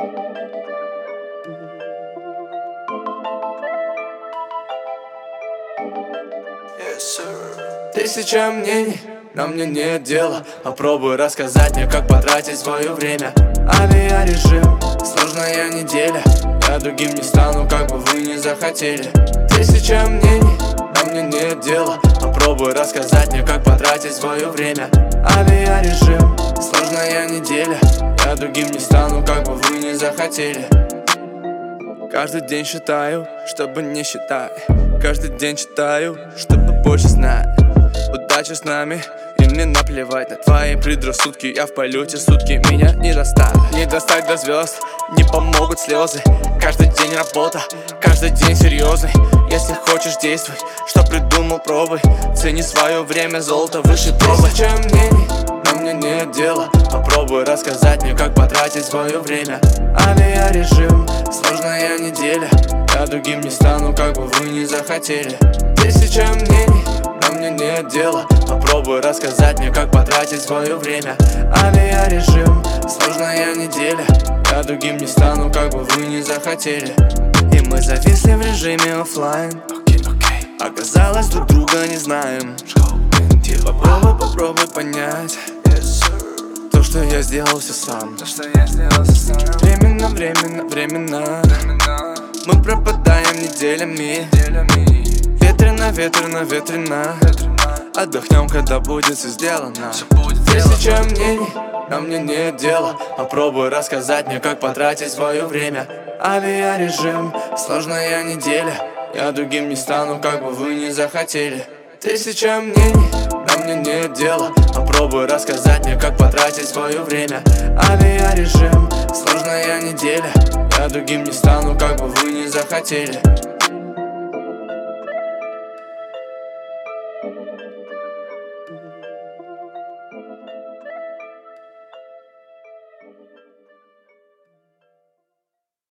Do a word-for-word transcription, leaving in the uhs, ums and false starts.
Yes, sir. Тысяча мнений, но мне нет дела. Попробуй рассказать мне, как потратить свое время. Авиарежим, сложная неделя. Я другим не стану, как бы вы не захотели. Тысяча мнений, но мне нет дела. Попробуй рассказать мне, как потратить свое время. Авиарежим, сложная неделя. Я другим не стану, как бы вы не захотели. Каждый день считаю, чтобы не считать. Каждый день читаю, чтобы больше знать. Удача с нами, и мне наплевать на твои предрассудки. Я в полете сутки, меня не достать. Не достать до звезд, не помогут слезы. Каждый день работа, каждый день серьезный. Если хочешь действуй, что придумал пробуй. Цени свое время, золото выше пробы. Тысяча мнений, но мне нет дела. Попробуй рассказать мне, как потратить свое время. Авиарежим, сложная неделя. Я другим не стану, как бы вы не захотели. Тысяча мнений, но мне нет дела. Попробуй рассказать мне, как потратить свое время. Авиарежим, сложная неделя. Я другим не стану, как бы вы не захотели. И мы зависли в режиме оффлайн. Оказалось, друг друга не знаем. Попробуй, попробуй понять то, что я сделал все сам. Временно, временно, временно мы пропадаем неделями. Ветрено, ветрено, ветрено. Отдохнем, когда будет все сделано. Тысяча мнений, но мне нет дела. Попробуй рассказать мне, как потратить свое время. Авиарежим, сложная неделя. Я другим не стану, как бы вы не захотели. Тысяча мнений, но мне нет дела. Попробуй рассказать мне, как потратить свое время. Авиарежим, сложная неделя. Я другим не стану, как бы вы не захотели.